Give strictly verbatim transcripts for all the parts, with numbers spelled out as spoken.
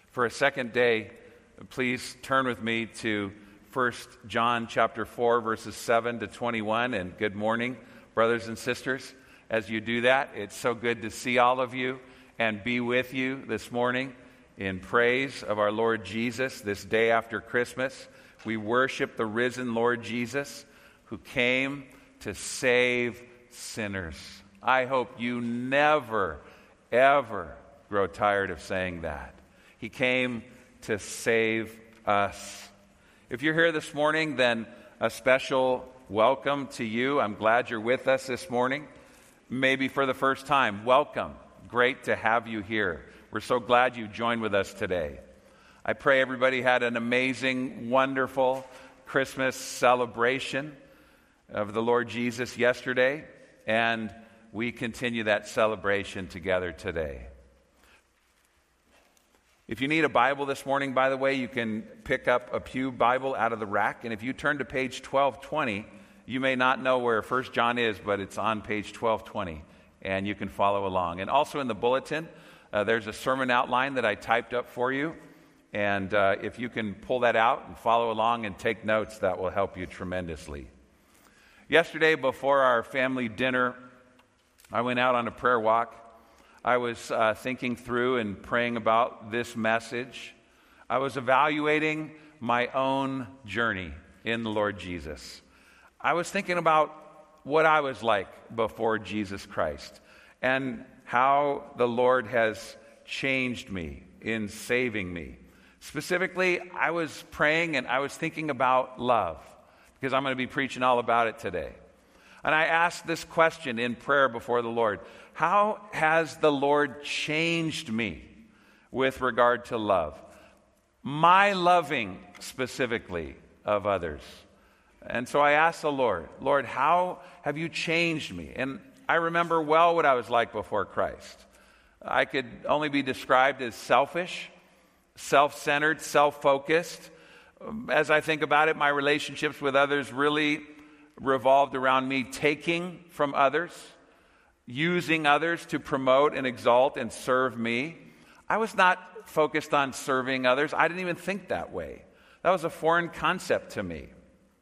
For a second day, please turn with me to First John chapter four, verses seven to twenty-one, and good morning, brothers and sisters. As you do that, it's so good to see all of you and be with you this morning in praise of our Lord Jesus this day after Christmas. We worship the risen Lord Jesus who came to save sinners. I hope you never, ever grow tired of saying that. He came to save us. If you're here this morning, then a special welcome to you. I'm glad you're with us this morning. Maybe for the first time, welcome. Great to have you here. We're so glad you joined with us today. I pray everybody had an amazing, wonderful Christmas celebration of the Lord Jesus yesterday, and we continue that celebration together today. If you need a Bible this morning, by the way, you can pick up a pew Bible out of the rack. And if you turn to page twelve twenty, you may not know where First John is, but it's on page twelve twenty, and you can follow along. And also in the bulletin, uh, there's a sermon outline that I typed up for you. And uh, if you can pull that out and follow along and take notes, that will help you tremendously. Yesterday, before our family dinner, I went out on a prayer walk. I was uh, thinking through and praying about this message. I was evaluating my own journey in the Lord Jesus. I was thinking about what I was like before Jesus Christ and how the Lord has changed me in saving me. Specifically, I was praying and I was thinking about love because I'm going to be preaching all about it today. And I asked this question in prayer before the Lord: how has the Lord changed me with regard to love? My loving specifically of others. And so I asked the Lord, Lord, how have you changed me? And I remember well what I was like before Christ. I could only be described as selfish, self-centered, self-focused. As I think about it, my relationships with others really revolved around me taking from others, using others to promote and exalt and serve me. I was not focused on serving others. I didn't even think that way. That was a foreign concept to me.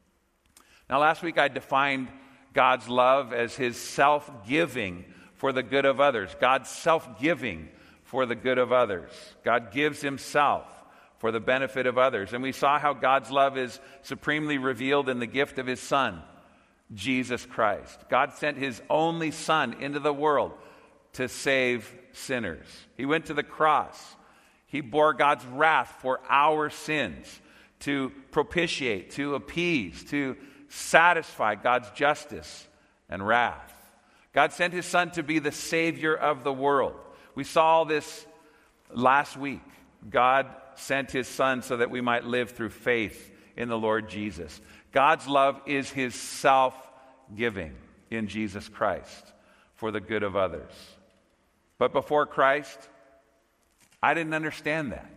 Now, last week I defined God's love as His self-giving for the good of others. God's self-giving for the good of others. God gives Himself for the benefit of others. And we saw how God's love is supremely revealed in the gift of His Son, Jesus Christ. God sent His only Son into the world to save sinners. He went to the cross. He bore God's wrath for our sins to propitiate, to appease, to satisfy God's justice and wrath. God sent His Son to be the Savior of the world. We saw this last week. God sent His Son so that we might live through faith in the Lord Jesus. God's love is His self-giving in Jesus Christ for the good of others. But before Christ, I didn't understand that.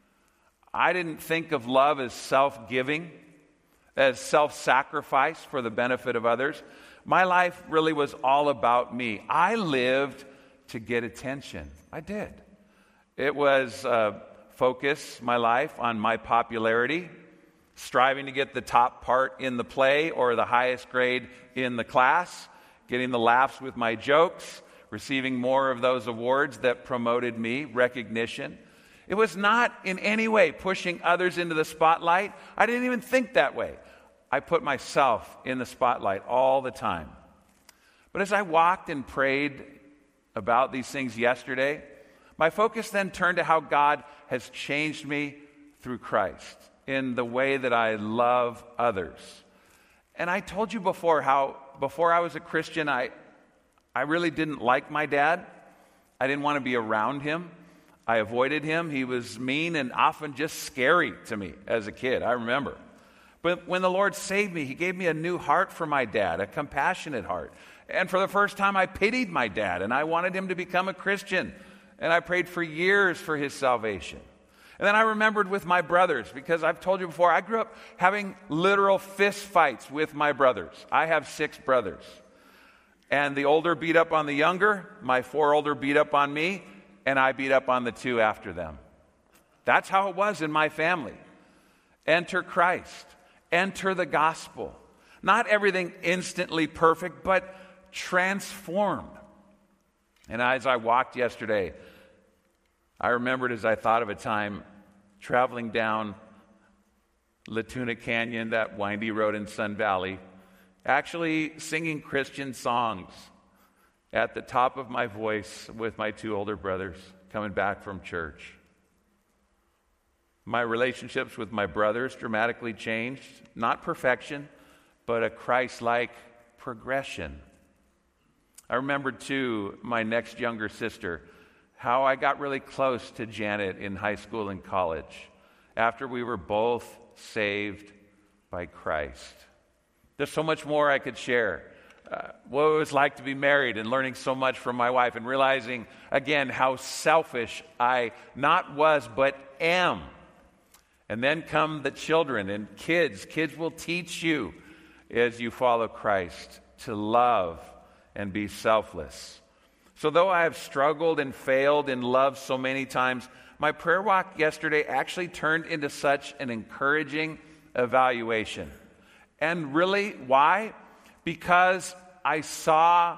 I didn't think of love as self-giving, as self-sacrifice for the benefit of others. My life really was all about me. I lived to get attention. I did. It was uh, focus, my life, on my popularity, striving to get the top part in the play or the highest grade in the class, getting the laughs with my jokes, receiving more of those awards that promoted me, recognition. It was not in any way pushing others into the spotlight. I didn't even think that way. I put myself in the spotlight all the time. But as I walked and prayed about these things yesterday, my focus then turned to how God has changed me through Christ in the way that I love others. And I told you before how before I was a Christian, I, I really didn't like my dad. I didn't want to be around him. I avoided him. He was mean and often just scary to me as a kid, I remember. But when the Lord saved me, He gave me a new heart for my dad, a compassionate heart. And for the first time, I pitied my dad, and I wanted him to become a Christian. And I prayed for years for his salvation. And then I remembered with my brothers, because I've told you before, I grew up having literal fist fights with my brothers. I have six brothers. And the older beat up on the younger, my four older beat up on me, and I beat up on the two after them. That's how it was in my family. Enter Christ. Enter the gospel. Not everything instantly perfect, but transformed. And as I walked yesterday, I remembered as I thought of a time traveling down Latuna Canyon, that windy road in Sun Valley, actually singing Christian songs at the top of my voice with my two older brothers coming back from church. My relationships with my brothers dramatically changed. Not perfection, but a Christ-like progression. I remembered, too, my next younger sister, how I got really close to Janet in high school and college after we were both saved by Christ. There's so much more I could share. Uh, what it was like to be married and learning so much from my wife and realizing, again, how selfish I not was but am. And then come the children and kids. Kids will teach you as you follow Christ to love and be selfless. So though I have struggled and failed in love so many times, my prayer walk yesterday actually turned into such an encouraging evaluation. And really, why? Because I saw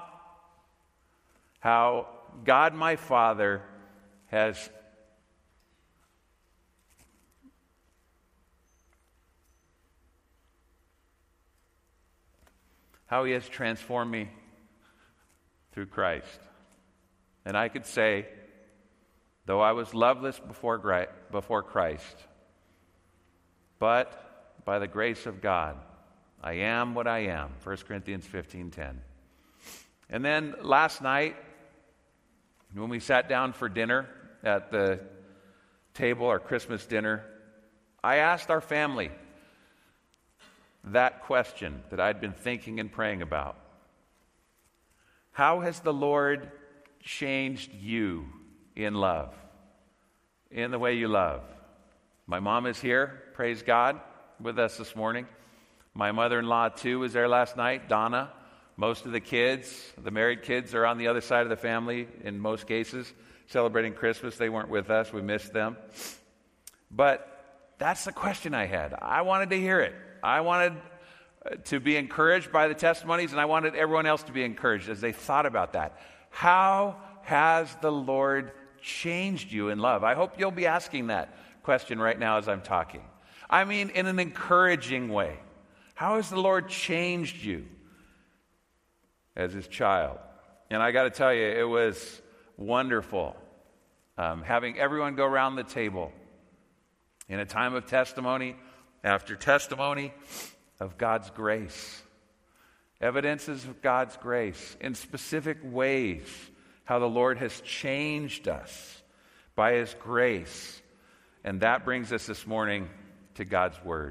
how God my Father has how He has transformed me through Christ. And I could say, though I was loveless before before Christ, but by the grace of God, I am what I am. First Corinthians fifteen ten. And then last night, when we sat down for dinner at the table, our Christmas dinner, I asked our family that question that I'd been thinking and praying about. How has the Lord changed you in love, in the way you love? My mom is here, praise God, with us this morning. My mother-in-law, too, was there last night, Donna. Most of the kids, the married kids, are on the other side of the family in most cases, celebrating Christmas. They weren't with us. We missed them. But that's the question I had. I wanted to hear it. I wanted to be encouraged by the testimonies, and I wanted everyone else to be encouraged as they thought about that. How has the Lord changed you in love? I hope you'll be asking that question right now as I'm talking. I mean, in an encouraging way. How has the Lord changed you as His child? And I got to tell you, it was wonderful um, having everyone go around the table in a time of testimony after testimony of God's grace. Evidences of God's grace in specific ways, how the Lord has changed us by His grace. And that brings us this morning to God's Word.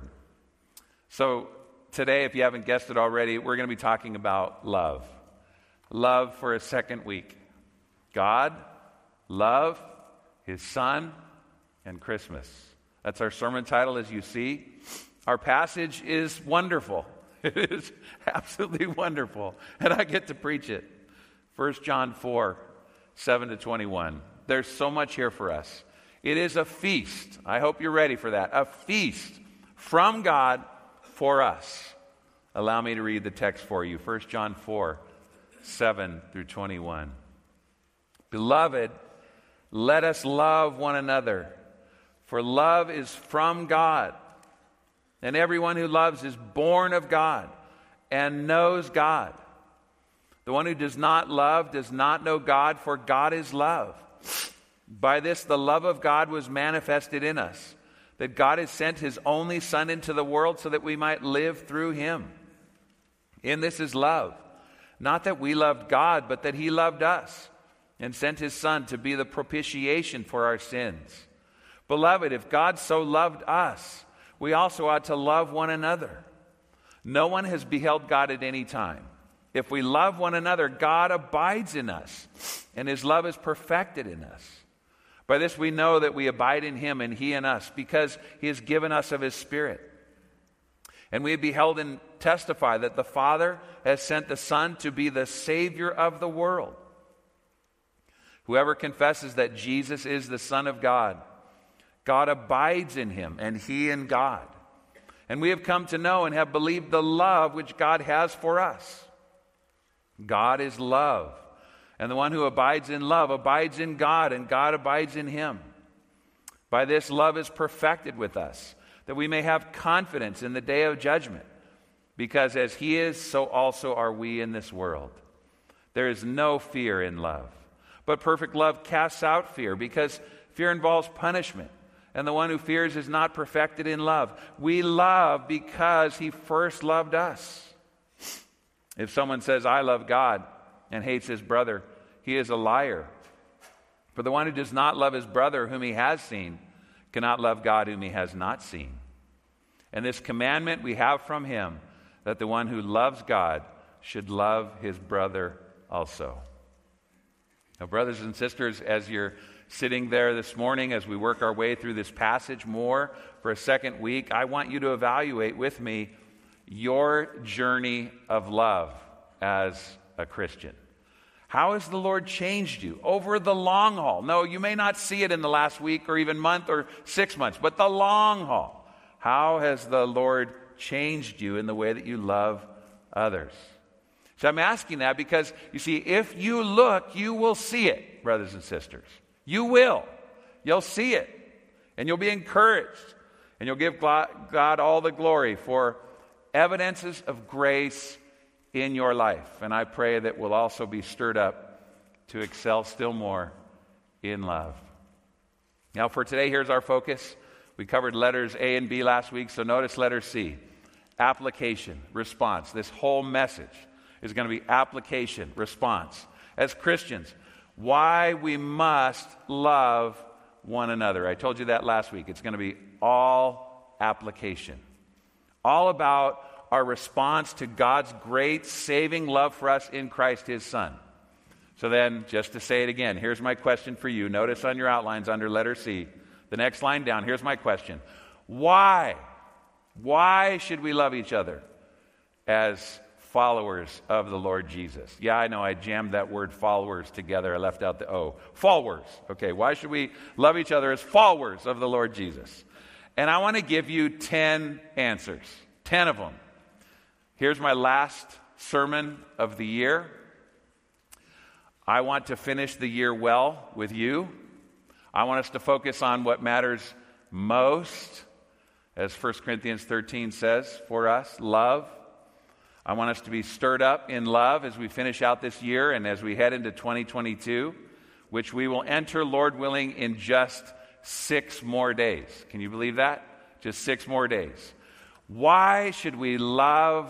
So today, if you haven't guessed it already, we're going to be talking about love. Love for a second week. God, love, His Son, and Christmas. That's our sermon title, as you see. Our passage is wonderful. It is absolutely wonderful. And I get to preach it. First John four, seven to twenty-one. There's so much here for us. It is a feast. I hope you're ready for that. A feast from God for us. Allow me to read the text for you. First John four, seven through twenty-one. Beloved, let us love one another, for love is from God. And everyone who loves is born of God and knows God. The one who does not love does not know God, for God is love. By this the love of God was manifested in us, that God has sent His only Son into the world so that we might live through Him. In this is love, not that we loved God, but that He loved us and sent His Son to be the propitiation for our sins. Beloved, if God so loved us, we also ought to love one another. No one has beheld God at any time. If we love one another, God abides in us, and His love is perfected in us. By this we know that we abide in Him and He in us, because He has given us of His Spirit. And we have beheld and testify that the Father has sent the Son to be the Savior of the world. Whoever confesses that Jesus is the Son of God God abides in him, and he in God. And we have come to know and have believed the love which God has for us. God is love. And the one who abides in love abides in God, and God abides in him. By this, love is perfected with us, that we may have confidence in the day of judgment. Because as he is, so also are we in this world. There is no fear in love. But perfect love casts out fear, because fear involves punishment. And the one who fears is not perfected in love. We love because he first loved us. If someone says, I love God, and hates his brother, he is a liar. For the one who does not love his brother whom he has seen cannot love God whom he has not seen. And this commandment we have from him, that the one who loves God should love his brother also. Now, brothers and sisters, as you're sitting there this morning, as we work our way through this passage more for a second week, I want you to evaluate with me your journey of love as a Christian. How has the Lord changed you over the long haul? No, you may not see it in the last week or even month or six months, but the long haul. How has the Lord changed you in the way that you love others? So I'm asking that because, you see, if you look, you will see it, brothers and sisters. You will. You'll see it. And you'll be encouraged. And you'll give God all the glory for evidences of grace in your life. And I pray that we'll also be stirred up to excel still more in love. Now for today, here's our focus. We covered letters A and B last week, so notice letter C. Application, response. This whole message is going to be application, response. As Christians, why we must love one another. I told you that last week. It's going to be all application. All about our response to God's great saving love for us in Christ, his Son. So then, just to say it again, here's my question for you. Notice on your outlines under letter C, the next line down, here's my question. Why? Why should we love each other as followers of the Lord Jesus? Yeah, I know I jammed that word followers together. I left out the O. Followers. Okay, why should we love each other as followers of the Lord Jesus? And I want to give you ten answers. Ten of them. Here's my last sermon of the year. I want to finish the year well with you. I want us to focus on what matters most, as First Corinthians thirteen says for us, love. I want us to be stirred up in love as we finish out this year and as we head into twenty twenty-two, which we will enter, Lord willing, in just six more days. Can you believe that? Just six more days. Why should we love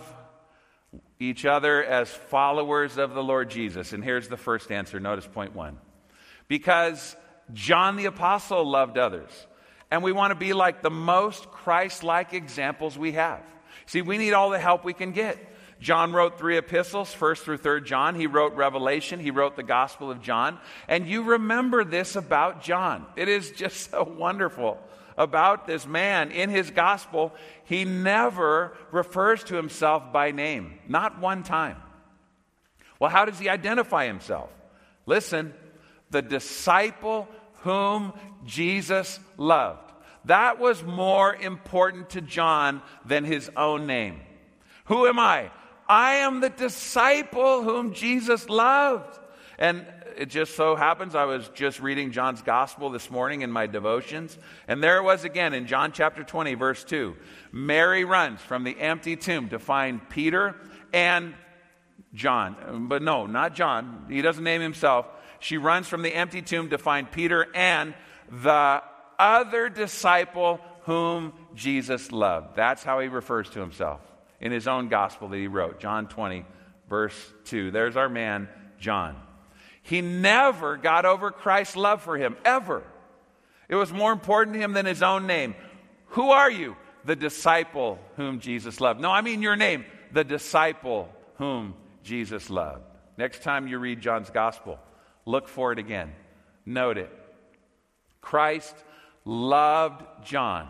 each other as followers of the Lord Jesus? And here's the first answer. Notice point one. Because John the Apostle loved others. And we want to be like the most Christ-like examples we have. See, we need all the help we can get. John wrote three epistles, first through third John. He wrote Revelation. He wrote the Gospel of John. And you remember this about John. It is just so wonderful about this man. In his Gospel, he never refers to himself by name. Not one time. Well, how does he identify himself? Listen, the disciple whom Jesus loved. That was more important to John than his own name. Who am I? I am the disciple whom Jesus loved. And it just so happens I was just reading John's Gospel this morning in my devotions. And there it was again in John chapter twenty, verse two. Mary runs from the empty tomb to find Peter and John. But no, not John. He doesn't name himself. She runs from the empty tomb to find Peter and the other disciple whom Jesus loved. That's how he refers to himself in his own gospel that he wrote, John twenty, verse two. There's our man, John. He never got over Christ's love for him, ever. It was more important to him than his own name. Who are you? The disciple whom Jesus loved. No, I mean your name. The disciple whom Jesus loved. Next time you read John's gospel, look for it again. Note it. Christ loved John.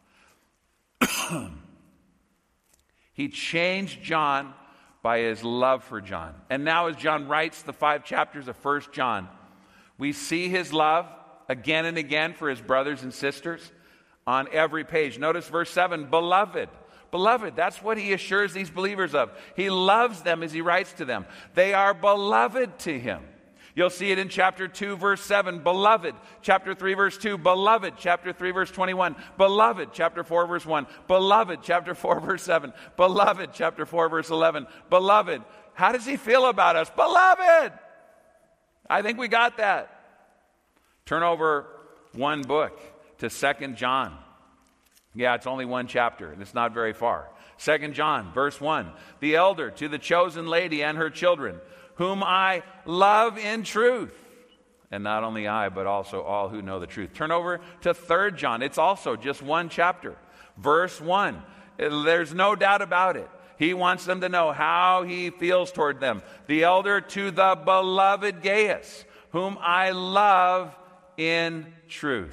He changed John by his love for John. And now as John writes the five chapters of First John, we see his love again and again for his brothers and sisters on every page. Notice verse seven, beloved. Beloved, that's what he assures these believers of. He loves them as he writes to them. They are beloved to him. You'll see it in chapter two, verse seven, beloved. Chapter three, verse two, beloved. Chapter three, verse twenty-one, beloved. Chapter four, verse one, beloved. Chapter four, verse seven, beloved. Chapter four, verse eleven, beloved. How does he feel about us? Beloved! I think we got that. Turn over one book to Second John. Yeah, it's only one chapter, and it's not very far. Second John, verse one, the elder to the chosen lady and her children, whom I love in truth. And not only I, but also all who know the truth. Turn over to Third John. It's also just one chapter. Verse one. There's no doubt about it. He wants them to know how he feels toward them. The elder to the beloved Gaius, whom I love in truth.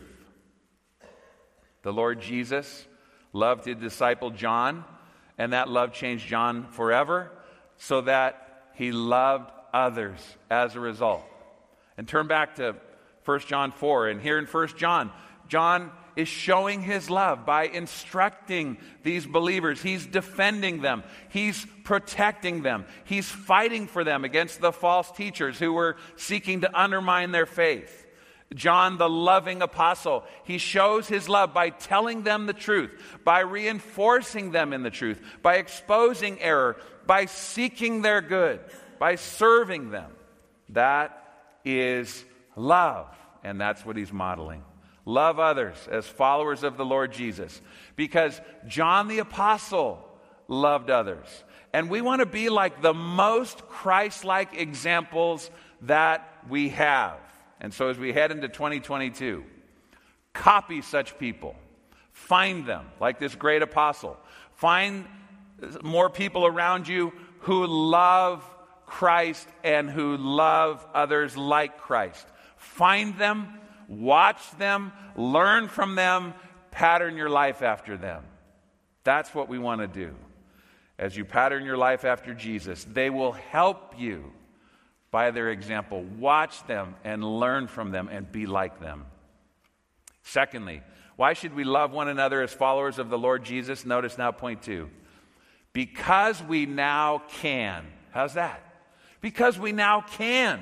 The Lord Jesus loved his disciple John, and that love changed John forever, so that he loved others as a result. And turn back to First John four, and here in First John, John is showing his love by instructing these believers. He's defending them. He's protecting them. He's fighting for them against the false teachers who were seeking to undermine their faith. John, the loving apostle, he shows his love by telling them the truth, by reinforcing them in the truth, by exposing error, by seeking their good, by serving them. That is love, and that's what he's modeling. Love others as followers of the Lord Jesus, because John the apostle loved others. And we want to be like the most Christ-like examples that we have. And so as we head into twenty twenty-two, copy such people. Find them, like this great apostle. Find more people around you who love Christ and who love others like Christ. Find them, watch them, learn from them, pattern your life after them. That's what we want to do. As you pattern your life after Jesus, they will help you by their example. Watch them and learn from them and be like them. Secondly, why should we love one another as followers of the Lord Jesus? Notice now point two. Because we now can. How's that? Because we now can.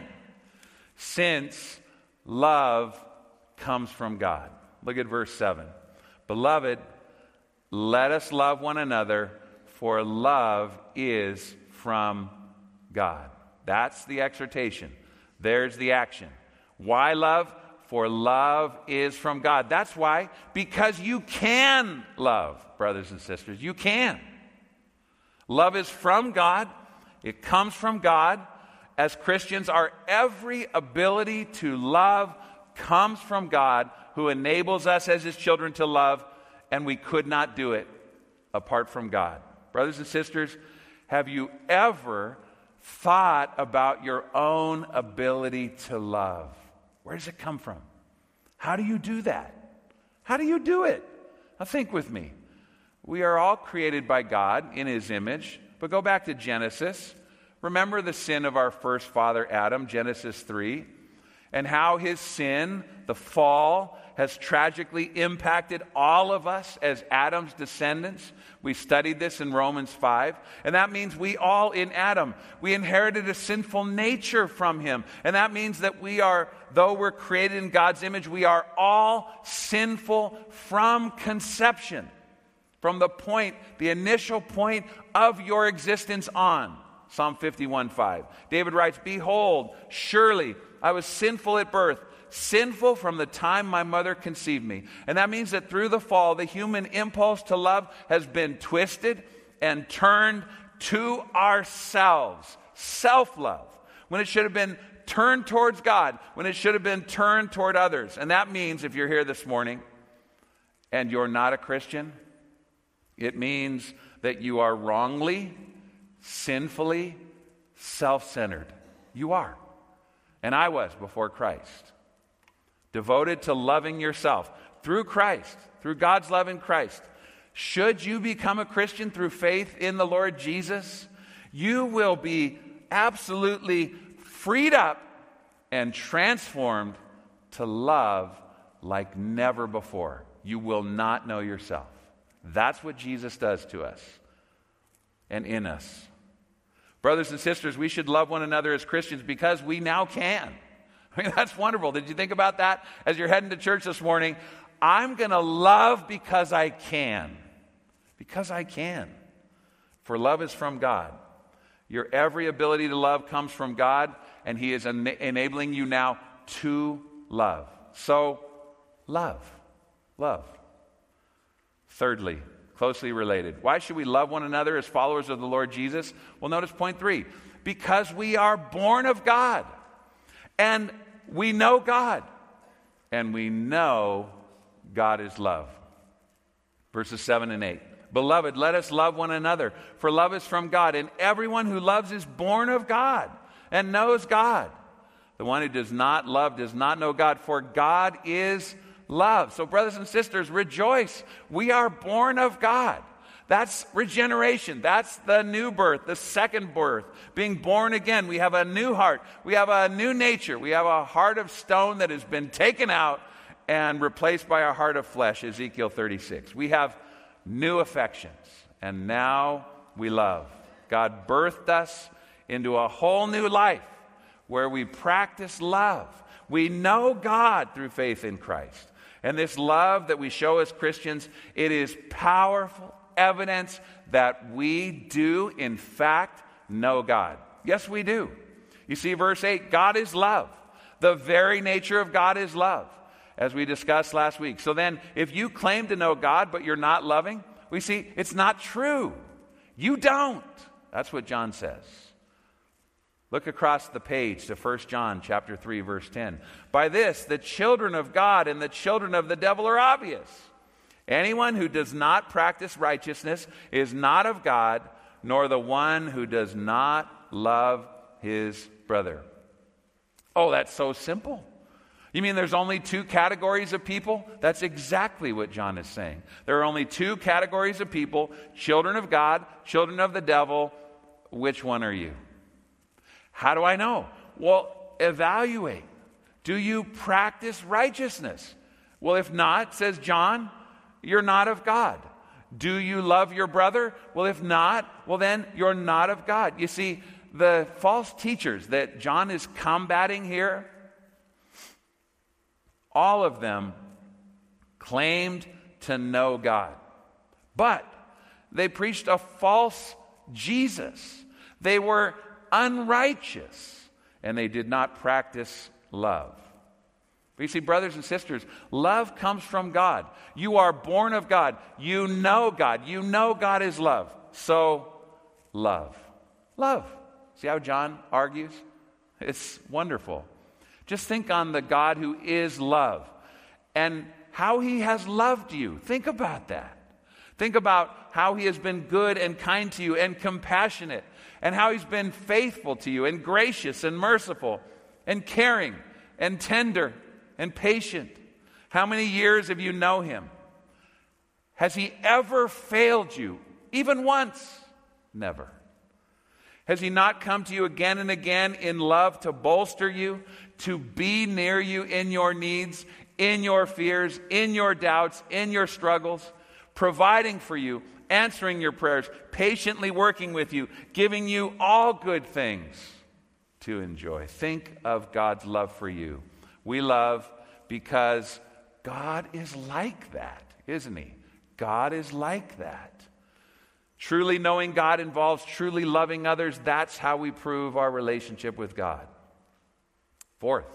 Since love comes from God. Look at verse seven. Beloved, let us love one another, for love is from God. That's the exhortation. There's the action. Why love? For love is from God. That's why, because you can love, brothers and sisters. You can. Love is from God. It comes from God. As Christians, our every ability to love comes from God, who enables us as his children to love, and we could not do it apart from God. Brothers and sisters, have you ever thought about your own ability to love? Where does it come from? How do you do that? How do you do it? Now think with me. We are all created by God in his image, but go back to Genesis. Remember the sin of our first father Adam, Genesis three, and how his sin, the fall, has tragically impacted all of us as Adam's descendants. We studied this in Romans five. And that means we all in Adam, we inherited a sinful nature from him. And that means that we are, though we're created in God's image, we are all sinful from conception. From the point, the initial point of your existence on. Psalm fifty-one five. David writes, behold, surely I was sinful at birth, sinful from the time my mother conceived me. And that means that through the fall, the human impulse to love has been twisted and turned to ourselves. Self-love. When it should have been turned towards God. When it should have been turned toward others. And that means, if you're here this morning and you're not a Christian, it means that you are wrongly, sinfully, self-centered. You are. And I was before Christ. Devoted to loving yourself through Christ, through God's love in Christ. Should you become a Christian through faith in the Lord Jesus, you will be absolutely freed up and transformed to love like never before. You will not know yourself. That's what Jesus does to us and in us. Brothers and sisters, we should love one another as Christians because we now can. I mean, that's wonderful. Did you think about that as you're heading to church this morning? I'm going to love because I can. Because I can. For love is from God. Your every ability to love comes from God, and He is en- enabling you now to love. So, love. Love. Thirdly, closely related. Why should we love one another as followers of the Lord Jesus? Well, notice point three. Because we are born of God. And we know God. And we know God is love. Verses seven and eight. Beloved, let us love one another, for love is from God, and everyone who loves is born of God and knows God. The one who does not love does not know God, for God is love. So, brothers and sisters, rejoice. We are born of God. That's regeneration. That's the new birth, the second birth, being born again. We have a new heart. We have a new nature. We have a heart of stone that has been taken out and replaced by a heart of flesh, Ezekiel thirty-six. We have new affections, and now we love. God birthed us into a whole new life where we practice love. We know God through faith in Christ. And this love that we show as Christians, it is powerful evidence that we do, in fact, know God. Yes, we do. You see, verse eight, God is love. The very nature of God is love, as we discussed last week. So then, if you claim to know God, but you're not loving, we see it's not true. You don't. That's what John says. Look across the page to First John chapter three, verse ten. By this, the children of God and the children of the devil are obvious. Anyone who does not practice righteousness is not of God, nor the one who does not love his brother. Oh, that's so simple. You mean there's only two categories of people? That's exactly what John is saying. There are only two categories of people, children of God, children of the devil. Which one are you? How do I know? Well, evaluate. Do you practice righteousness? Well, if not, says John, you're not of God. Do you love your brother? Well, if not, well then you're not of God. You see, the false teachers that John is combating here, all of them claimed to know God. But they preached a false Jesus. They were unrighteous, and they did not practice love. But you see, brothers and sisters, love comes from God. You are born of God. You know God. You know God is love. So, love. Love. See how John argues? It's wonderful. Just think on the God who is love and how He has loved you. Think about that. Think about how He has been good and kind to you and compassionate, and how He's been faithful to you and gracious and merciful and caring and tender and patient. How many years have you known Him? Has He ever failed you, even once? Never. Has He not come to you again and again in love to bolster you, to be near you in your needs, in your fears, in your doubts, in your struggles, providing for you, answering your prayers, patiently working with you, giving you all good things to enjoy? Think of God's love for you. We love because God is like that, isn't He? God is like that. Truly knowing God involves truly loving others. That's how we prove our relationship with God. Fourth,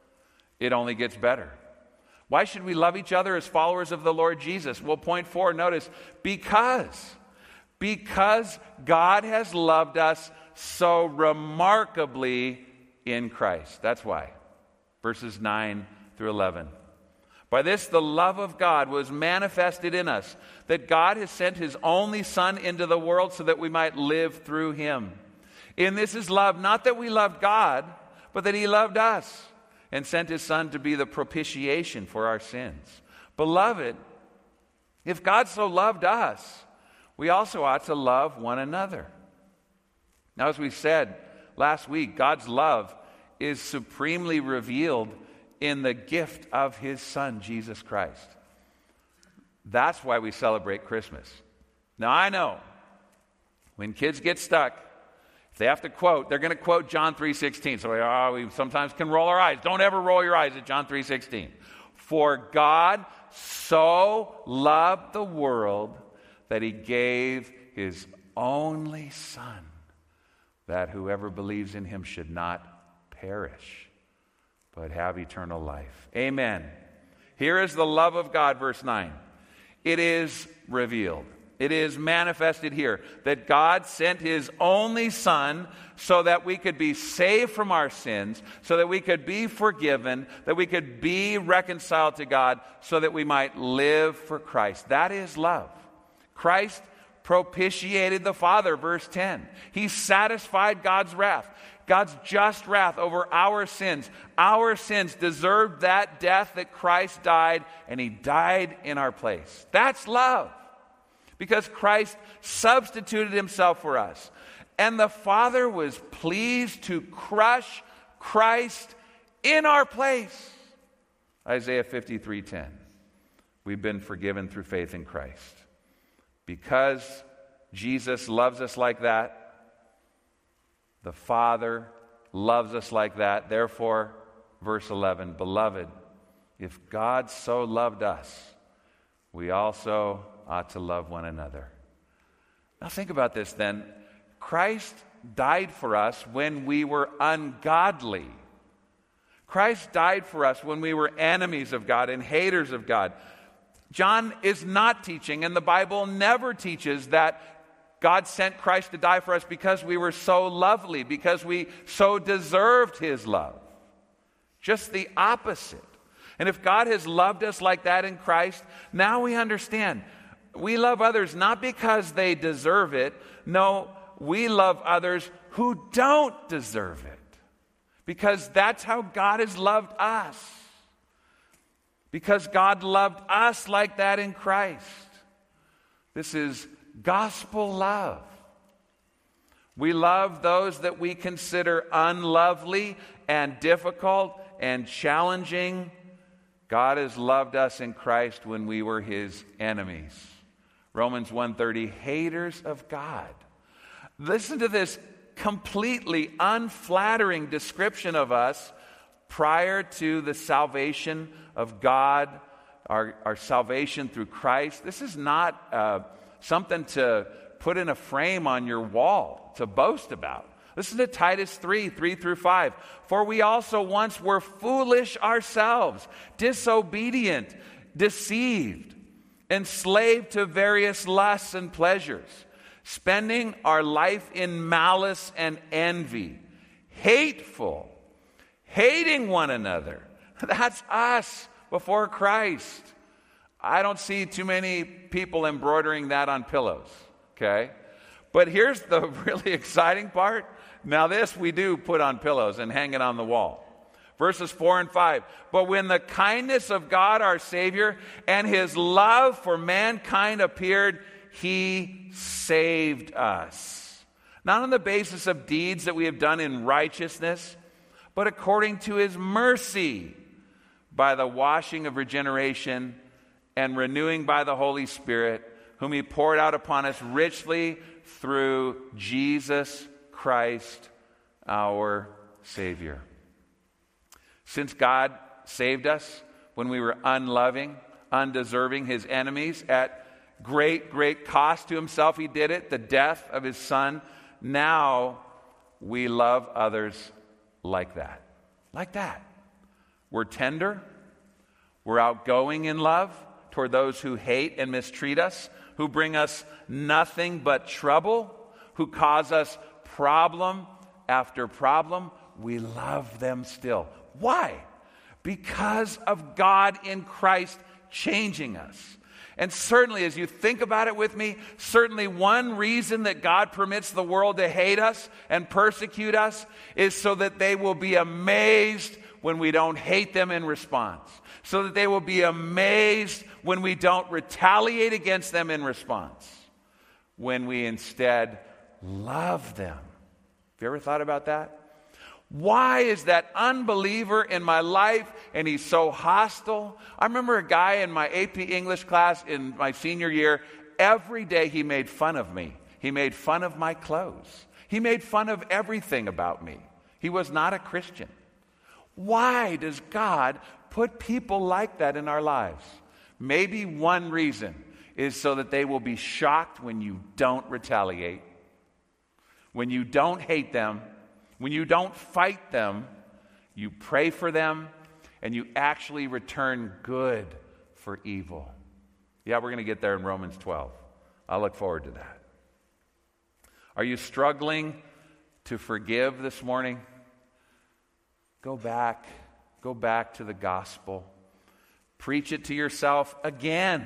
it only gets better. Why should we love each other as followers of the Lord Jesus? Well, point four, notice, because. Because God has loved us so remarkably in Christ. That's why. Verses nine through eleven. By this, the love of God was manifested in us, that God has sent His only Son into the world so that we might live through Him. In this is love, not that we loved God, but that He loved us and sent His Son to be the propitiation for our sins. Beloved, if God so loved us, we also ought to love one another. Now, as we said last week, God's love is supremely revealed in the gift of his Son, Jesus Christ. That's why we celebrate Christmas. Now, I know when kids get stuck, if they have to quote, they're going to quote John three sixteen. So oh, we sometimes can roll our eyes. Don't ever roll your eyes at John three sixteen. For God so loved the world that he gave his only Son, that whoever believes in him should not perish, but have eternal life. Amen. Here is the love of God, verse nine. It is revealed. It is manifested here that God sent his only Son so that we could be saved from our sins, so that we could be forgiven, that we could be reconciled to God, so that we might live for Christ. That is love. Christ propitiated the Father, verse ten. He satisfied God's wrath. God's just wrath over our sins. Our sins deserved that death that Christ died, and he died in our place. That's love. Because Christ substituted himself for us. And the Father was pleased to crush Christ in our place. Isaiah fifty-three ten. We've been forgiven through faith in Christ. Because Jesus loves us like that, the Father loves us like that. Therefore, verse eleven, beloved, if God so loved us, we also ought to love one another. Now think about this then. Christ died for us when we were ungodly. Christ died for us when we were enemies of God and haters of God. John is not teaching, and the Bible never teaches, that God sent Christ to die for us because we were so lovely, because we so deserved his love. Just the opposite. And if God has loved us like that in Christ, now we understand. We love others not because they deserve it. No, we love others who don't deserve it. Because that's how God has loved us. Because God loved us like that in Christ. This is gospel love. We love those that we consider unlovely and difficult and challenging. God has loved us in Christ when we were his enemies. Romans one thirty, haters of God. Listen to this completely unflattering description of us prior to the salvation of God, our, our salvation through Christ. This is not uh, something to put in a frame on your wall to boast about. Listen to Titus three, three through five. For we also once were foolish ourselves, disobedient, deceived, enslaved to various lusts and pleasures, spending our life in malice and envy, hateful, hating one another. That's us before Christ. I don't see too many people embroidering that on pillows, okay? But here's the really exciting part. Now this we do put on pillows and hang it on the wall. Verses four and five. But when the kindness of God our Savior and his love for mankind appeared, he saved us. Not on the basis of deeds that we have done in righteousness, but according to his mercy, by the washing of regeneration and renewing by the Holy Spirit, whom he poured out upon us richly through Jesus Christ, our Savior. Since God saved us when we were unloving, undeserving, his enemies, at great, great cost to himself, he did it, the death of his Son. Now we love others like that. Like that. We're tender. We're outgoing in love toward those who hate and mistreat us, who bring us nothing but trouble, who cause us problem after problem. We love them still. Why? Because of God in Christ changing us. And certainly, as you think about it with me, certainly one reason that God permits the world to hate us and persecute us is so that they will be amazed when we don't hate them in response. So that they will be amazed when we don't retaliate against them in response. When we instead love them. Have you ever thought about that? Why is that unbeliever in my life and he's so hostile? I remember a guy in my A P English class in my senior year, every day he made fun of me. He made fun of my clothes. He made fun of everything about me. He was not a Christian. Why does God put people like that in our lives? Maybe one reason is so that they will be shocked when you don't retaliate, when you don't hate them, when you don't fight them, you pray for them, and you actually return good for evil. Yeah, we're going to get there in Romans twelve. I look forward to that. Are you struggling to forgive this morning? Go back. Go back to the gospel. Preach it to yourself again.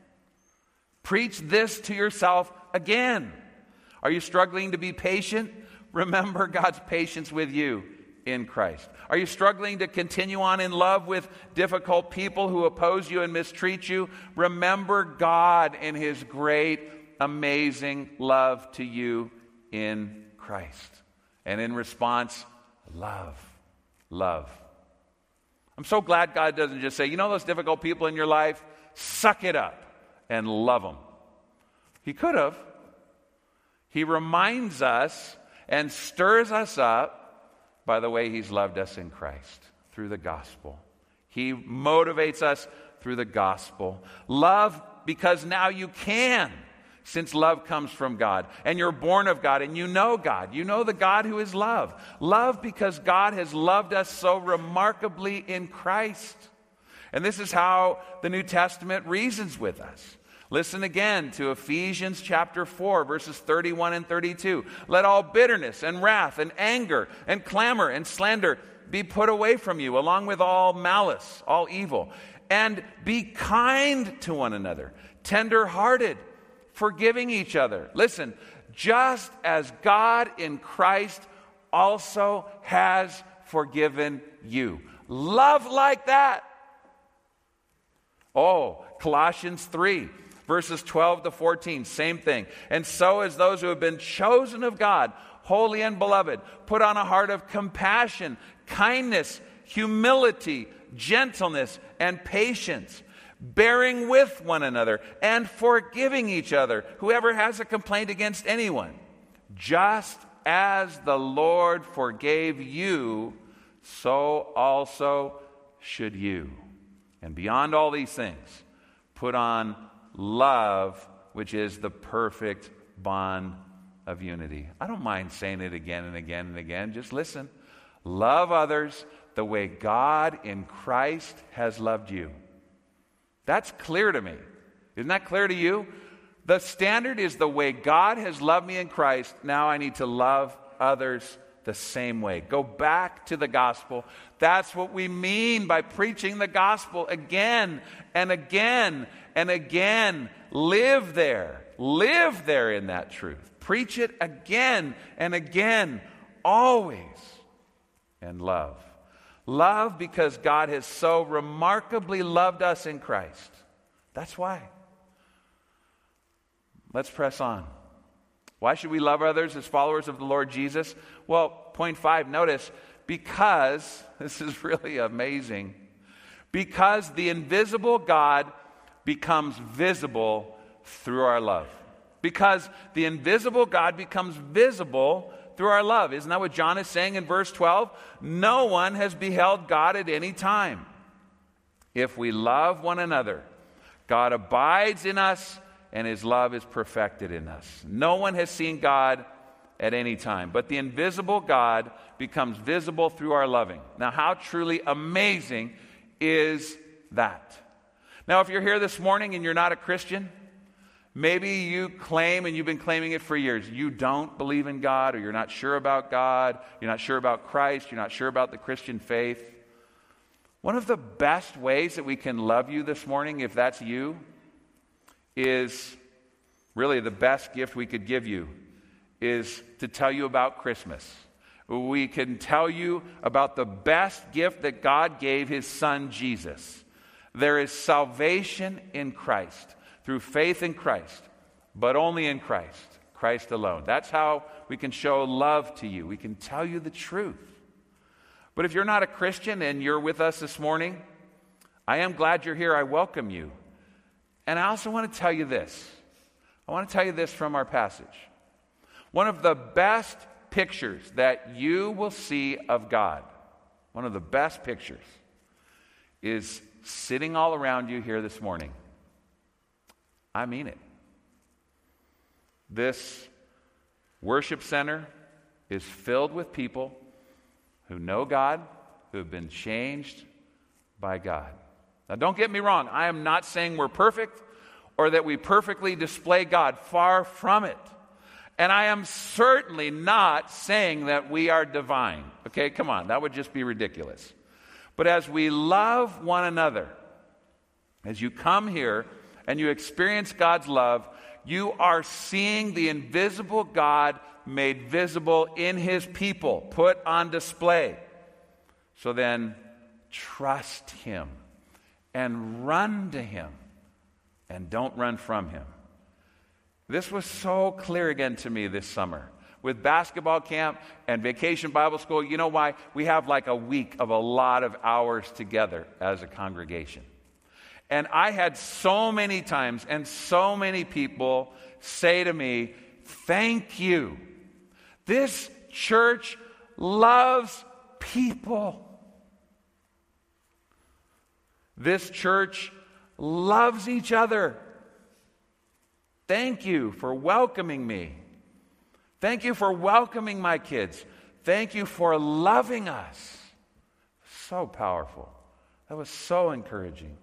Preach this to yourself again. Are you struggling to be patient? Remember God's patience with you in Christ. Are you struggling to continue on in love with difficult people who oppose you and mistreat you? Remember God and His great, amazing love to you in Christ. And in response, love. Love. I'm so glad God doesn't just say, you know those difficult people in your life? Suck it up and love them. He could have. He reminds us and stirs us up by the way He's loved us in Christ through the gospel. He motivates us through the gospel. Love because now you can, since love comes from God. And you're born of God and you know God. You know the God who is love. Love because God has loved us so remarkably in Christ. And this is how the New Testament reasons with us. Listen again to Ephesians chapter four, verses thirty-one and thirty-two. Let all bitterness and wrath and anger and clamor and slander be put away from you, along with all malice, all evil. And be kind to one another, tender-hearted, forgiving each other. Listen, just as God in Christ also has forgiven you. Love like that. Oh, Colossians three. Verses twelve to fourteen, same thing. And so as those who have been chosen of God, holy and beloved, put on a heart of compassion, kindness, humility, gentleness, and patience, bearing with one another and forgiving each other, whoever has a complaint against anyone. Just as the Lord forgave you, so also should you. And beyond all these things, put on love, which is the perfect bond of unity. I don't mind saying it again and again and again. Just listen. Love others the way God in Christ has loved you. That's clear to me. Isn't that clear to you? The standard is the way God has loved me in Christ. Now I need to love others the same way. Go back to the gospel. That's what we mean by preaching the gospel again and again and again. Live there. Live there in that truth. Preach it again and again, always. And love. Love because God has so remarkably loved us in Christ. That's why. Let's press on. Why should we love others as followers of the Lord Jesus? Well, point five, notice, because, this is really amazing, because the invisible God becomes visible through our love. Because the invisible God becomes visible through our love. Isn't that what John is saying in verse twelve? No one has beheld God at any time. If we love one another, God abides in us, and His love is perfected in us. No one has seen God at any time, but the invisible God becomes visible through our loving. Now, how truly amazing is that? Now, if you're here this morning and you're not a Christian, maybe you claim, and you've been claiming it for years, you don't believe in God, or you're not sure about God, you're not sure about Christ, you're not sure about the Christian faith. One of the best ways that we can love you this morning, if that's you, is really the best gift we could give you, is to tell you about Christmas. We can tell you about the best gift that God gave His Son, Jesus. There is salvation in Christ, through faith in Christ, but only in Christ, Christ alone. That's how we can show love to you. We can tell you the truth. But if you're not a Christian and you're with us this morning, I am glad you're here. I welcome you. And I also want to tell you this. I want to tell you this from our passage. One of the best pictures that you will see of God, one of the best pictures, is sitting all around you here this morning. I mean it. This worship center is filled with people who know God, who have been changed by God. Now, don't get me wrong. I am not saying we're perfect or that we perfectly display God. Far from it. And I am certainly not saying that we are divine. Okay, come on. That would just be ridiculous. But as we love one another, as you come here and you experience God's love, you are seeing the invisible God made visible in His people, put on display. So then, trust Him and run to Him and don't run from Him. This was so clear again to me this summer. With basketball camp and vacation Bible school, you know why? We have like a week of a lot of hours together as a congregation. And I had so many times and so many people say to me, thank you. This church loves people. This church loves each other. Thank you for welcoming me. Thank you for welcoming my kids. Thank you for loving us. So powerful. That was so encouraging.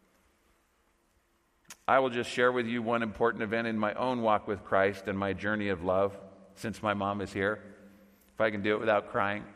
I will just share with you one important event in my own walk with Christ and my journey of love since my mom is here, if I can do it without crying.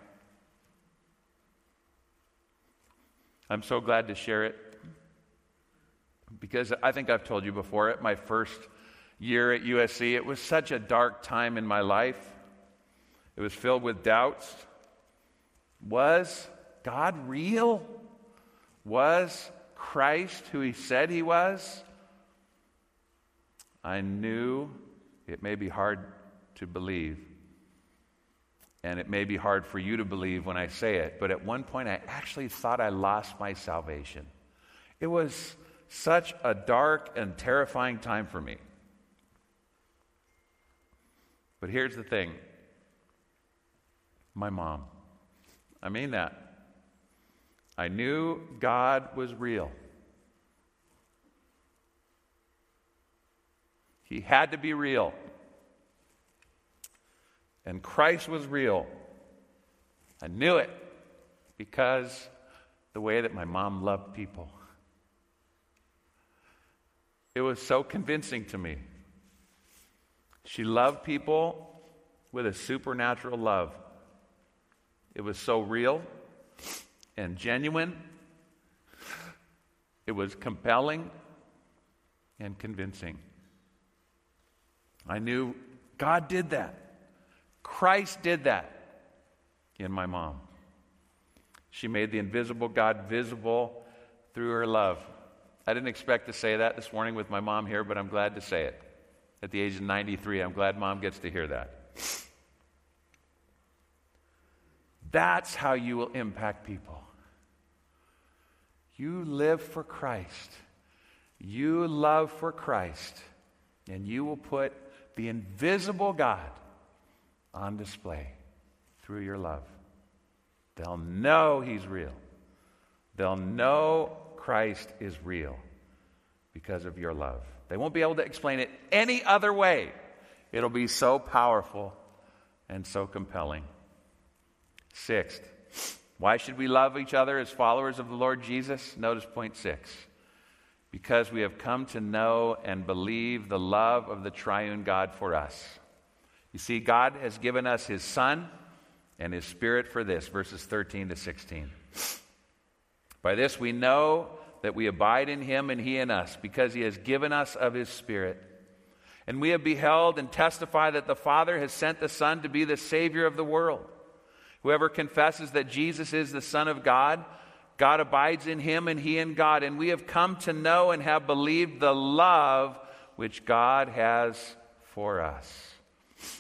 I'm so glad to share it because I think I've told you before, at my first year at U S C, it was such a dark time in my life. It was filled with doubts. Was God real? Was Christ who He said He was? I knew it may be hard to believe, and it may be hard for you to believe when I say it, but at one point I actually thought I lost my salvation. It was such a dark and terrifying time for me. But here's the thing. My mom. I mean that. I knew God was real. He had to be real. And Christ was real. I knew it because the way that my mom loved people. It was so convincing to me. She loved people with a supernatural love. It was so real and genuine. It was compelling and convincing. I knew God did that. Christ did that in my mom. She made the invisible God visible through her love. I didn't expect to say that this morning with my mom here, but I'm glad to say it. At the age of ninety-three, I'm glad Mom gets to hear that. That's how you will impact people. You live for Christ. You love for Christ. And you will put the invisible God on display through your love. They'll know He's real. They'll know Christ is real because of your love. They won't be able to explain it any other way. It'll be so powerful and so compelling. Sixth, why should we love each other as followers of the Lord Jesus? Notice point six. Because we have come to know and believe the love of the triune God for us. You see, God has given us His Son and His Spirit for this, verses thirteen to sixteen. By this we know that we abide in Him and He in us, because He has given us of His Spirit. And we have beheld and testify that the Father has sent the Son to be the Savior of the world. Whoever confesses that Jesus is the Son of God, God abides in Him and He in God. And we have come to know and have believed the love which God has for us.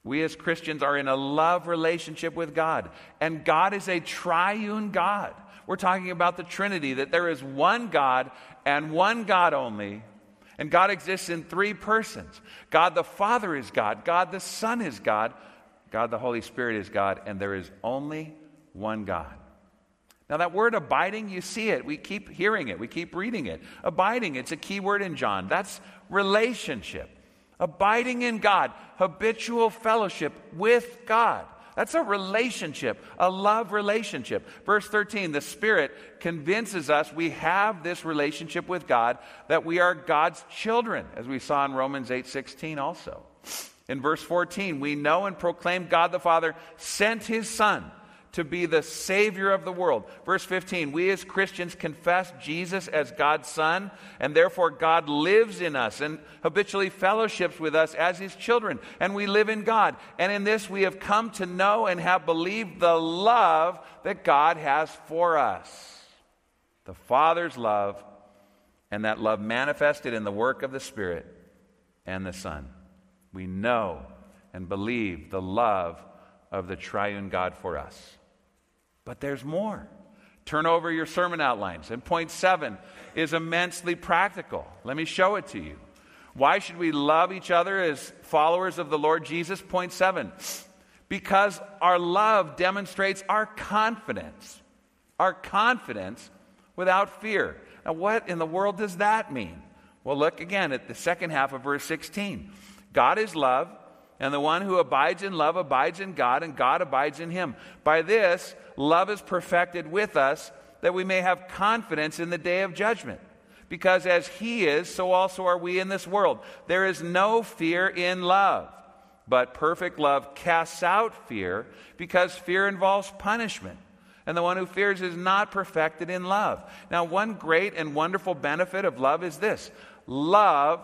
We as Christians are in a love relationship with God. And God is a triune God. We're talking about the Trinity, that there is one God and one God only. And God exists in three persons. God the Father is God. God the Son is God. God the Holy Spirit is God. And there is only one God. Now that word abiding, you see it. We keep hearing it. We keep reading it. Abiding, it's a key word in John. That's relationship. Abiding in God. Habitual fellowship with God. That's a relationship, a love relationship. Verse thirteen, the Spirit convinces us we have this relationship with God, that we are God's children, as we saw in Romans eight sixteen also. In verse fourteen, we know and proclaim God the Father sent His Son to be the Savior of the world. Verse fifteen, we as Christians confess Jesus as God's Son, and therefore God lives in us and habitually fellowships with us as His children, and we live in God. And in this we have come to know and have believed the love that God has for us. The Father's love, and that love manifested in the work of the Spirit and the Son. We know and believe the love of the triune God for us. But there's more. Turn over your sermon outlines. And point seven is immensely practical. Let me show it to you. Why should we love each other as followers of the Lord Jesus? Point seven. Because our love demonstrates our confidence. Our confidence without fear. Now, what in the world does that mean? Well, look again at the second half of verse sixteen. God is love, and the one who abides in love abides in God, and God abides in him. By this, love is perfected with us, that we may have confidence in the day of judgment. Because as He is, so also are we in this world. There is no fear in love, but perfect love casts out fear, because fear involves punishment. And the one who fears is not perfected in love. Now, one great and wonderful benefit of love is this. Love,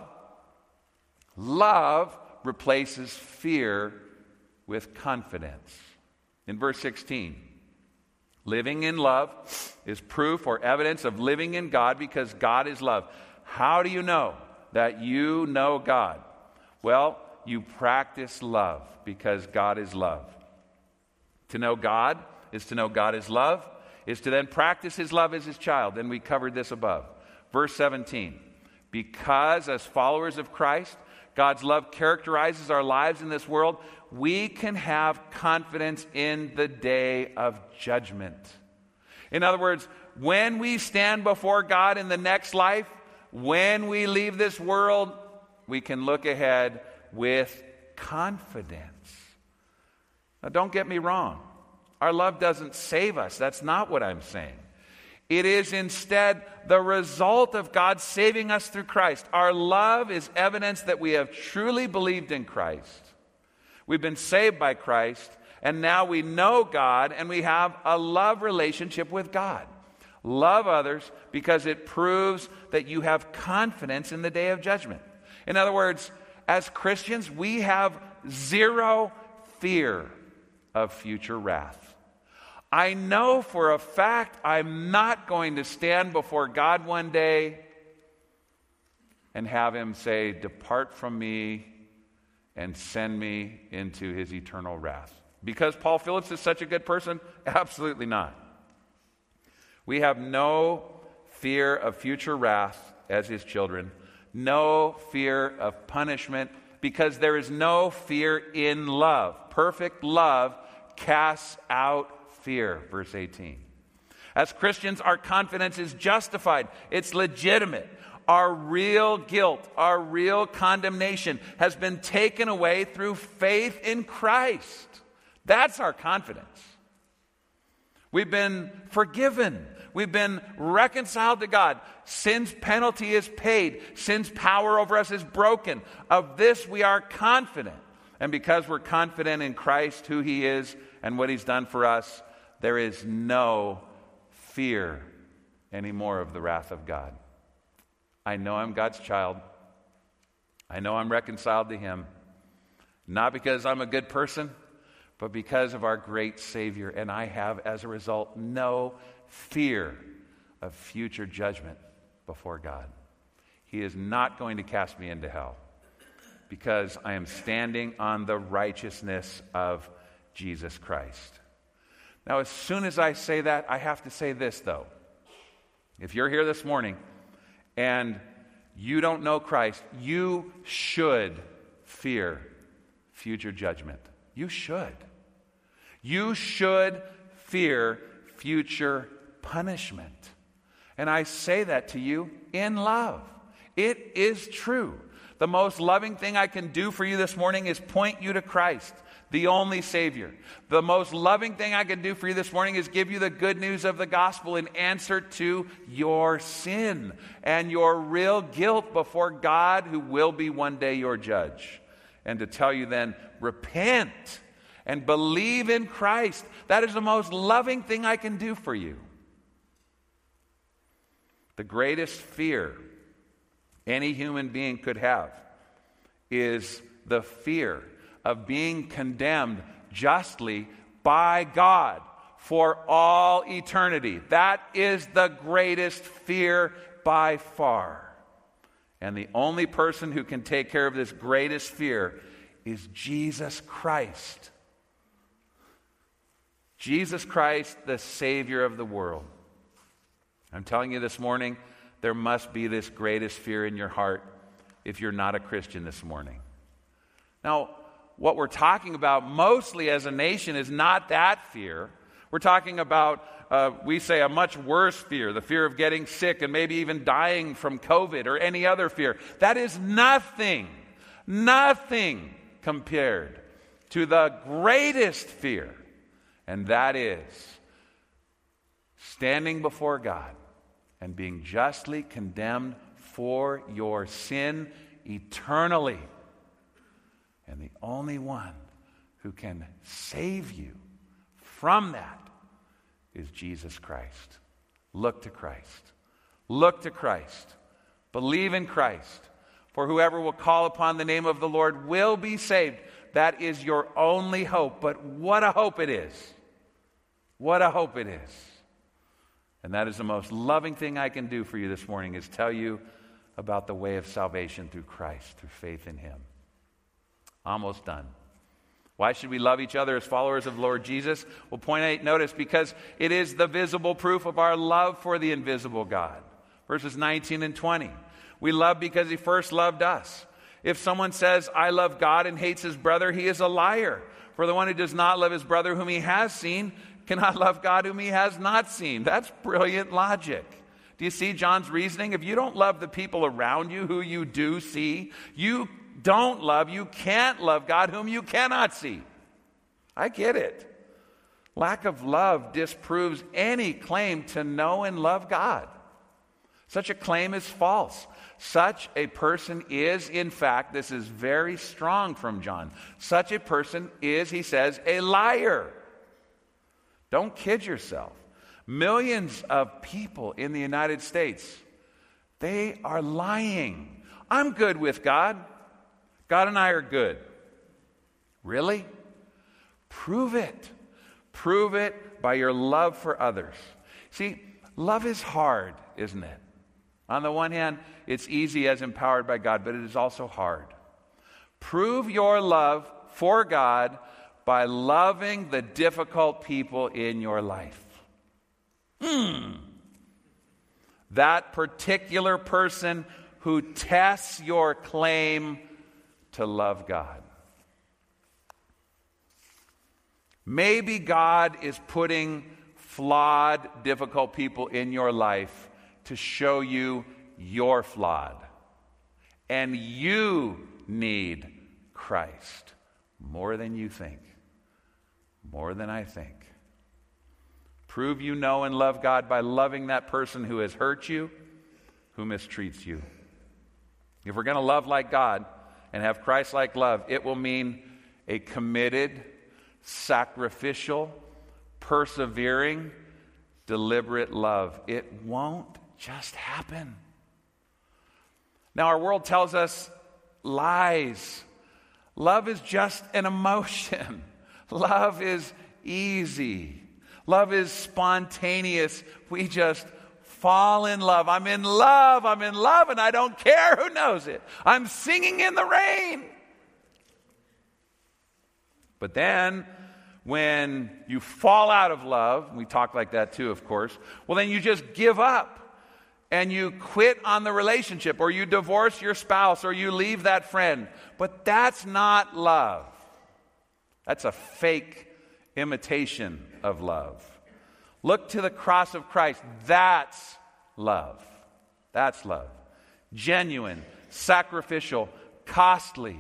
love replaces fear with confidence. In verse sixteen, living in love is proof or evidence of living in God, because God is love. How do you know that you know God? Well, you practice love, because God is love. To know God is to know God is love, is to then practice His love as His child. And we covered this above. Verse seventeen, because as followers of Christ, God's love characterizes our lives in this world, we can have confidence in the day of judgment. In other words, when we stand before God in the next life, when we leave this world, we can look ahead with confidence. Now, don't get me wrong. Our love doesn't save us. That's not what I'm saying. It is instead the result of God saving us through Christ. Our love is evidence that we have truly believed in Christ. We've been saved by Christ, and now we know God, and we have a love relationship with God. Love others because it proves that you have confidence in the day of judgment. In other words, as Christians, we have zero fear of future wrath. I know for a fact I'm not going to stand before God one day and have Him say, "Depart from me and send me into His eternal wrath." Because Paul Phillips is such a good person? Absolutely not. We have no fear of future wrath as His children, no fear of punishment, because there is no fear in love. Perfect love casts out fear, verse eighteen. As Christians, our confidence is justified. It's legitimate. Our real guilt, our real condemnation has been taken away through faith in Christ. That's our confidence. We've been forgiven. We've been reconciled to God. Sin's penalty is paid. Sin's power over us is broken. Of this we are confident. And because we're confident in Christ, who He is, and what He's done for us, there is no fear anymore of the wrath of God. I know I'm God's child. I know I'm reconciled to Him. Not because I'm a good person, but because of our great Savior. And I have, as a result, no fear of future judgment before God. He is not going to cast me into hell. because I am standing on the righteousness of Jesus Christ. Now, as soon as I say that, I have to say this, though. If you're here this morning and you don't know Christ, you should fear future judgment. You should. You should fear future punishment. And I say that to you in love. It is true. The most loving thing I can do for you this morning is point you to Christ, the only Savior. The most loving thing I can do for you this morning is give you the good news of the gospel in answer to your sin and your real guilt before God, who will be one day your judge. And to tell you then, repent and believe in Christ. That is the most loving thing I can do for you. The greatest fear any human being could have is the fear of being condemned justly by God for all eternity. That is the greatest fear by far. And the only person who can take care of this greatest fear is Jesus Christ. Jesus Christ, the Savior of the world. I'm telling you this morning, there must be this greatest fear in your heart if you're not a Christian this morning. Now, what we're talking about mostly as a nation is not that fear. We're talking about, uh, we say, a much worse fear, the fear of getting sick and maybe even dying from COVID or any other fear. That is nothing, nothing compared to the greatest fear, and that is standing before God and being justly condemned for your sin eternally. And the only one who can save you from that is Jesus Christ. Look to Christ. Look to Christ. Believe in Christ. For whoever will call upon the name of the Lord will be saved. That is your only hope. But what a hope it is. What a hope it is. And that is the most loving thing I can do for you this morning, is tell you about the way of salvation through Christ, through faith in Him. Almost done. Why should we love each other as followers of Lord Jesus? Well, point eight, notice, because it is the visible proof of our love for the invisible God. Verses nineteen and twenty. We love because He first loved us. If someone says, I love God, and hates his brother, he is a liar. For the one who does not love his brother whom he has seen cannot love God whom he has not seen. That's brilliant logic. Do you see John's reasoning? If you don't love the people around you who you do see, you don't love, you can't love God whom you cannot see. I get it. Lack of love disproves any claim to know and love God. Such a claim is false. Such a person is, in fact, this is very strong from John, such a person is, he says, a liar. Don't kid yourself. Millions of people in the United States, they are lying. I'm good with God. God and I are good. Really? Prove it. Prove it by your love for others. See, love is hard, isn't it? On the one hand, it's easy as empowered by God, but it is also hard. Prove your love for God by loving the difficult people in your life. Hmm. That particular person who tests your claim to love God. Maybe God is putting flawed, difficult people in your life to show you you're flawed. And you need Christ more than you think. More than I think. Prove you know and love God by loving that person who has hurt you, who mistreats you. If we're going to love like God and have Christ-like love, it will mean a committed, sacrificial, persevering, deliberate love. It won't just happen. Now, our world tells us lies. Love is just an emotion. Love is easy. Love is spontaneous. We just fall in love. I'm in love. I'm in love, and I don't care who knows it. I'm singing in the rain. But then, when you fall out of love, we talk like that too, of course, well, then you just give up and you quit on the relationship, or you divorce your spouse, or you leave that friend. But that's not love. That's a fake imitation of love. Look to the cross of Christ. That's love. That's love. Genuine, sacrificial, costly.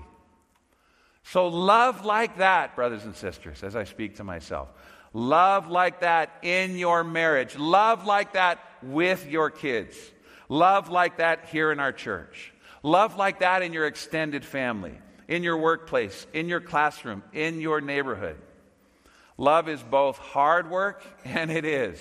So love like that, brothers and sisters, as I speak to myself. Love like that in your marriage. Love like that with your kids. Love like that here in our church. Love like that in your extended family, in your workplace, in your classroom, in your neighborhood. Love is both hard work, and it is.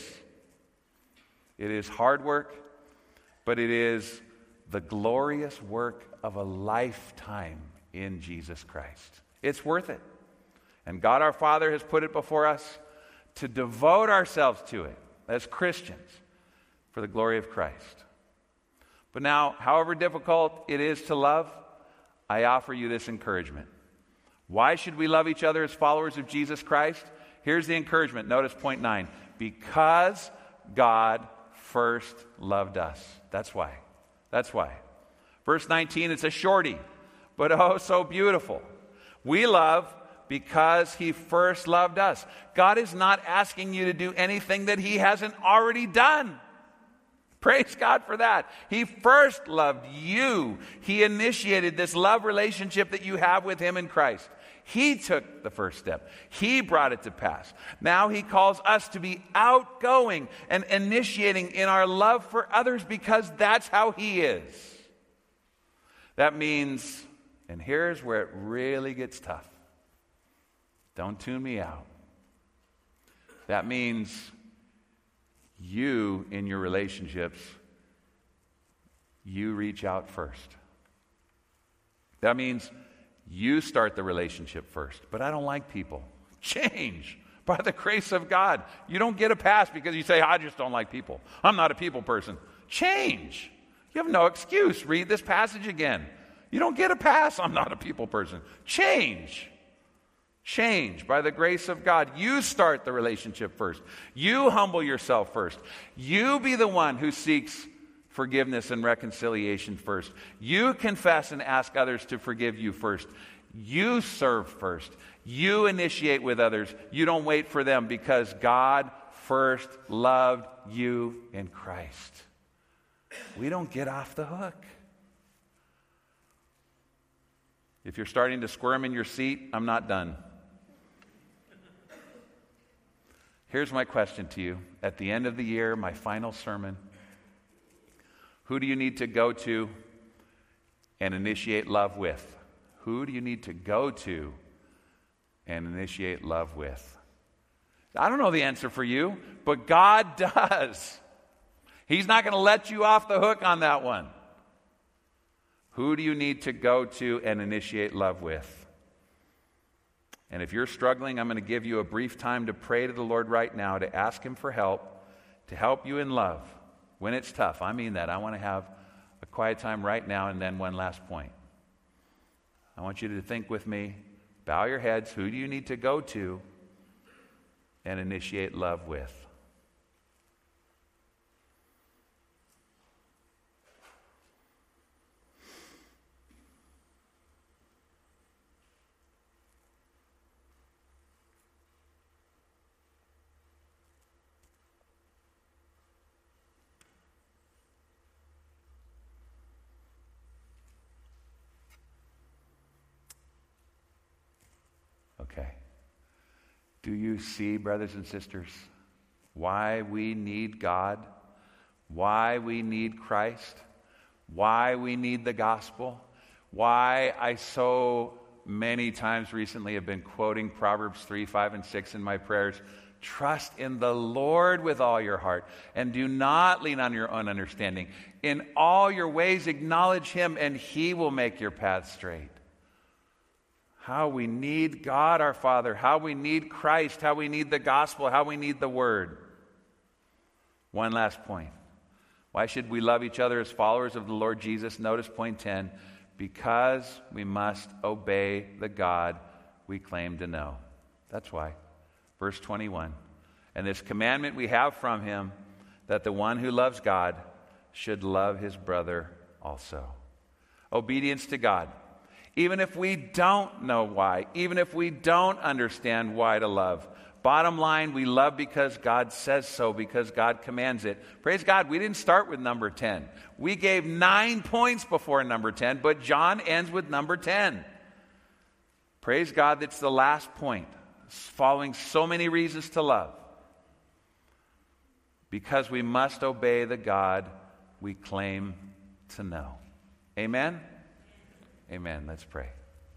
It is hard work, but it is the glorious work of a lifetime in Jesus Christ. It's worth it. And God our Father has put it before us to devote ourselves to it as Christians for the glory of Christ. But now, however difficult it is to love, I offer you this encouragement. Why should we love each other as followers of Jesus Christ? Here's the encouragement. Notice point nine. Because God first loved us. That's why. That's why. Verse nineteen, it's a shorty, but oh, so beautiful. We love because He first loved us. God is not asking you to do anything that He hasn't already done. Praise God for that. He first loved you. He initiated this love relationship that you have with Him in Christ. He took the first step. He brought it to pass. Now He calls us to be outgoing and initiating in our love for others because that's how He is. That means, and here's where it really gets tough. Don't tune me out. That means you, in your relationships, you reach out first. That means you start the relationship first. But I don't like people. Change by the grace of God. You don't get a pass because you say, I just don't like people. I'm not a people person. Change. You have no excuse. Read this passage again. You don't get a pass. I'm not a people person. Change. Change by the grace of God. You start the relationship first. You humble yourself first. You be the one who seeks forgiveness and reconciliation first. You confess and ask others to forgive you first. You serve first. You initiate with others. You don't wait for them because God first loved you in Christ. We don't get off the hook. If you're starting to squirm in your seat, I'm not done. Here's my question to you. At the end of the year, my final sermon, who do you need to go to and initiate love with? Who do you need to go to and initiate love with? I don't know the answer for you, but God does. He's not going to let you off the hook on that one. Who do you need to go to and initiate love with? And if you're struggling, I'm going to give you a brief time to pray to the Lord right now, to ask Him for help, to help you in love when it's tough. I mean that. I want to have a quiet time right now, and then one last point. I want you to think with me, bow your heads. Who do you need to go to and initiate love with? Okay. Do you see, brothers and sisters, why we need God? Why we need Christ? Why we need the gospel? Why I so many times recently have been quoting Proverbs three, five, and six in my prayers. Trust in the Lord with all your heart, and do not lean on your own understanding. In all your ways acknowledge Him, and He will make your path straight. How we need God our Father, how we need Christ, how we need the gospel, how we need the Word. One last point. Why should we love each other as followers of the Lord Jesus? Notice point ten. Because we must obey the God we claim to know. That's why. Verse twenty-one. And this commandment we have from him, that the one who loves God should love his brother also. Obedience to God. Even if we don't know why, even if we don't understand why to love, bottom line, we love because God says so, because God commands it. Praise God, we didn't start with number ten. We gave nine points before number ten, but John ends with number ten. Praise God, that's the last point. Following so many reasons to love. Because we must obey the God we claim to know. Amen? Amen. Let's pray.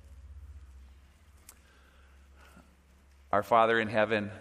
Our Father in heaven,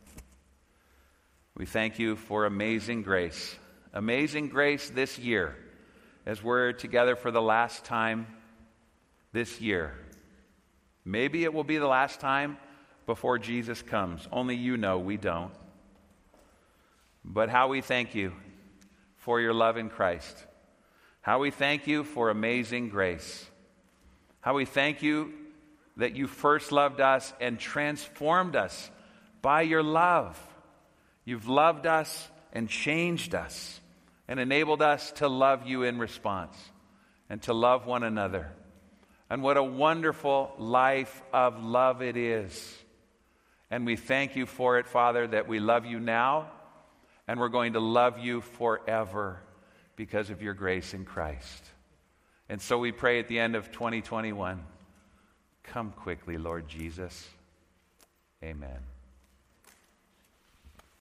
we thank you for amazing grace. Amazing grace this year as we're together for the last time this year. Maybe it will be the last time before Jesus comes. Only you know, we don't. But how we thank you for your love in Christ. How we thank you for amazing grace. How we thank you that you first loved us and transformed us by your love. You've loved us and changed us and enabled us to love you in response and to love one another. And what a wonderful life of love it is. And we thank you for it, Father, that we love you now and we're going to love you forever because of your grace in Christ. And so we pray at the end of twenty twenty-one, come quickly, Lord Jesus. Amen.